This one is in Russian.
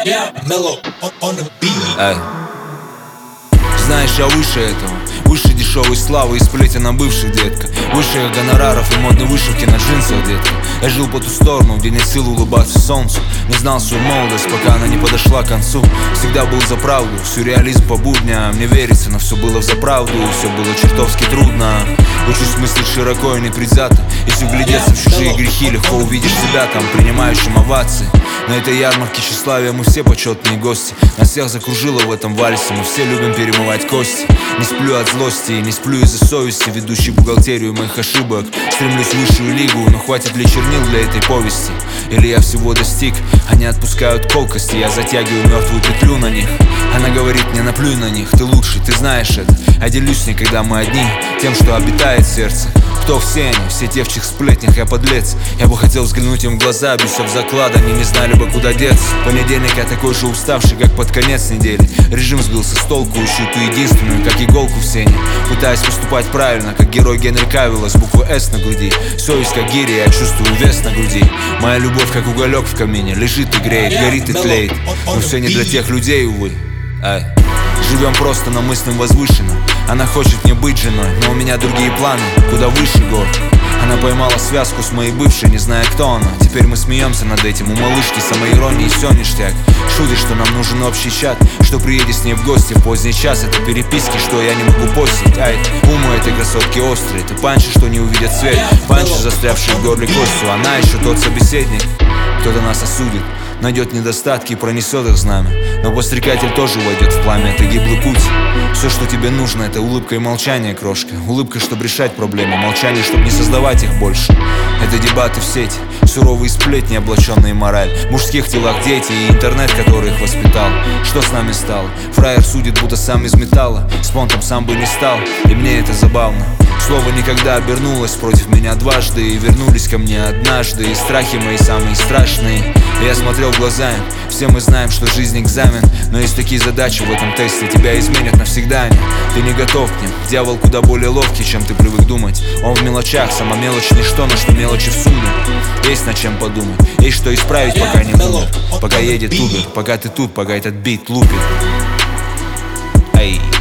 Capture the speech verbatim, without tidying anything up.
Эй. Знаешь, я выше этого, выше дешевой славы и сплетен на бывших, детка. Выше гонораров и модной вышивки на джинсах, детка. Я жил по ту сторону, где нет сил улыбаться солнцу. Не знал свою молодость, пока она не подошла к концу. Всегда был за правду, сюрреализм по будням. Мне верится, но все было взаправду, все было чертовски трудно. Учусь мыслить широко и непредвзято. Если вглядеться в чужие грехи, легко увидишь себя там, принимающим овации. На этой ярмарке тщеславия мы все почетные гости. Нас всех закружило в этом вальсе, мы все любим перемывать кости. Не сплю от злости и не сплю из-за совести, ведущий бухгалтерию моих ошибок. Стремлюсь в высшую лигу, но хватит ли чернил для этой повести? Или я всего достиг, они отпускают колкости, я затягиваю мертвую петлю на них. Она говорит мне: наплюй на них, ты лучший, ты знаешь это. А делюсь с ней, когда мы одни, тем, что обитает в сердце. Кто все они, все те, в чьих сплетнях я подлец. Я бы хотел взглянуть им в глаза, бьюсь об заклад, они не знали бы, куда деться. Понедельник я такой же уставший, как под конец недели. Режим сбился с толку, ищу ту единственную, как иголку в сене. Пытаюсь поступать правильно, как герой Генри Кавилла с буквой «С» на груди. Совесть как гиря, я чувствую вес на груди. Моя любовь как уголек в камине, лежит и греет, горит и тлеет. Но все не для тех людей, увы. Ай. Живем просто, но мыслим возвышенно. Она хочет мне быть женой, но у меня другие планы, куда выше гор. Она поймала связку с моей бывшей, не зная, кто она. Теперь мы смеемся над этим, у малышки самоиронии и все ништяк. Шутит, что нам нужен общий чат, что приедет с ней в гости в поздний час. Это переписки, что я не могу постить. Ай, ум у этой красотки острый, это панчи, что не увидят свет. Панчи, застрявшие в горле костью, она еще тот собеседник. Кто-то нас осудит, найдет недостатки и пронесет их знамя. Но подстрекатель тоже войдет в пламя, это гиблый путь. Все, что тебе нужно, это улыбка и молчание, крошка. Улыбка, чтобы решать проблемы, молчание, чтобы не создавать их больше. Это дебаты в сети, суровые сплетни, облаченные мораль. В мужских телах дети и интернет, который их воспитал. Что с нами стало? Фраер судит, будто сам из металла. Спонтом сам бы не стал, и мне это забавно. Слово никогда обернулось против меня дважды, и вернулись ко мне однажды. И страхи мои самые страшные. И я смотрел в глаза им. Все мы знаем, что жизнь экзамен, но есть такие задачи в этом тесте, тебя изменят навсегда они. Ты не готов к ним, дьявол куда более ловкий, чем ты привык думать. Он в мелочах, сама мелочь ничто, но что мелочи в сумме. Есть над чем подумать, есть что исправить, пока не умер. Пока едет Убер, пока ты тут, пока этот бит лупит. Ай.